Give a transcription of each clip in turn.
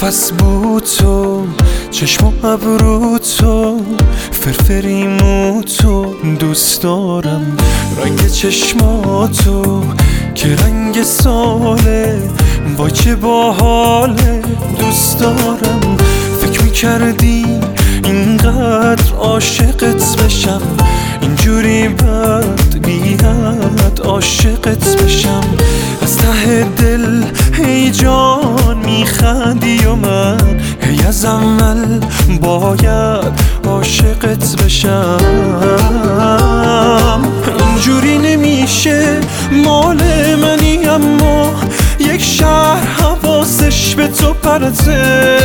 نفس بود تو، چشم و ابرو تو، فرفریمو تو دوست دارم. رنگ چشماتو که رنگ ساله، وای چه باحاله دوست دارم. فکر میکردی اینقدر عاشقت بشم، اینجوری بد بیاد عاشقت بشم. از ته دل هی جان میخندی و من هی از اول باید عاشقت بشم. اینجوری نمیشه، مال منی اما یک شهر حواسش به تو پرته.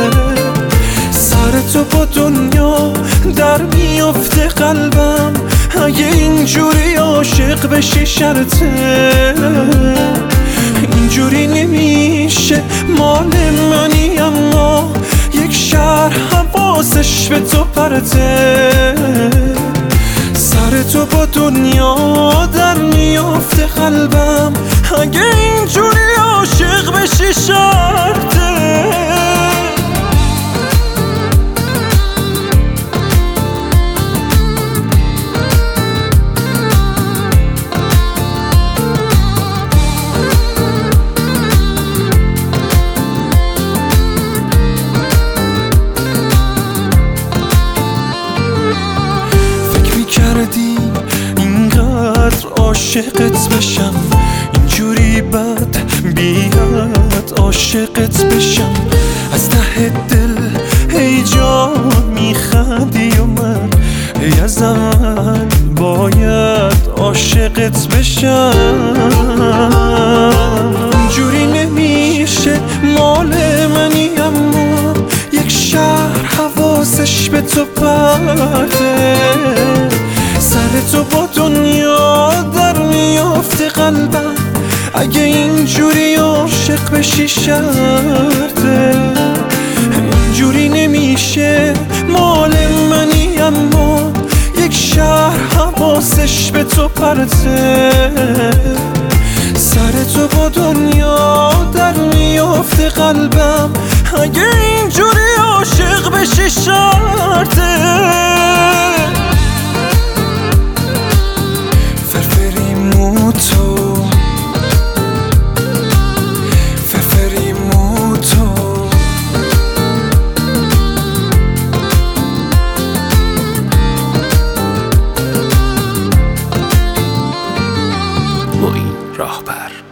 سر تو با دنیا در میفته قلبم، اگه اینجوری عاشق بشی شرطه. اینجوری نمیشه، مال منی اما یک شهر حواسش به تو پرته. سر تو با دنیا در میفته قلبم، اگه اینجوری عاشق بشی شرطه. اینقدر عاشقت بشم، اینجوری بد بیاد عاشقت بشم. از ته دل هی جان میخندی و من هی از اول باید عاشقت بشم. اینجوری نمیشه، مال منی اما یک شهر حواسش به تو پرته. سر تو با دنیا در میافته قلبم، اگه اینجوری عاشق بشی شرطه. اینجوری نمیشه، مال منی اما یک شهر حواسش به تو پرته. سر تو با دنیا در میافته قلبم، اگه اینجوری عاشق بشی شرطه. معین راهبر.